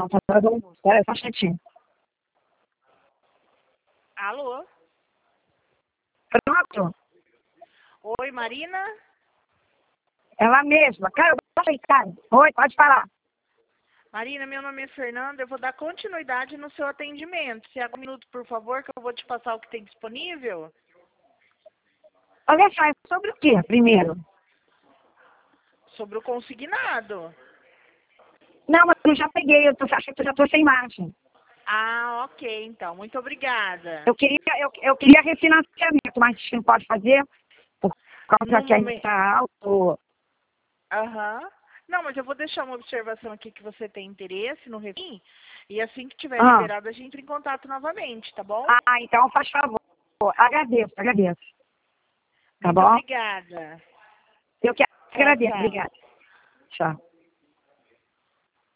não, tá na hora do almoço. Espera só um instantinho. Alô? Pronto? Oi, Marina? Ela mesma. Cara, eu vou aceitar. Oi, pode falar. Marina, meu nome é Fernanda, eu vou dar continuidade no seu atendimento. Se aguarda um minuto, por favor, que eu vou te passar o que tem disponível. Olha só, é sobre o quê, primeiro? Sobre o consignado. Não, mas eu já peguei, acho que eu já tô sem margem. Ah, ok, então. Muito obrigada. Eu queria refinanciamento, mas não pode fazer por causa No que ainda momento... está alto. Aham. Não, mas eu vou deixar uma observação aqui que você tem interesse no refim. E assim que tiver Ah, liberado, a gente entra em contato novamente, tá bom? então faz favor. Agradeço. Tá Muito bom? obrigada. Eu que Tchau, agradeço. tchau. Obrigada. Tchau.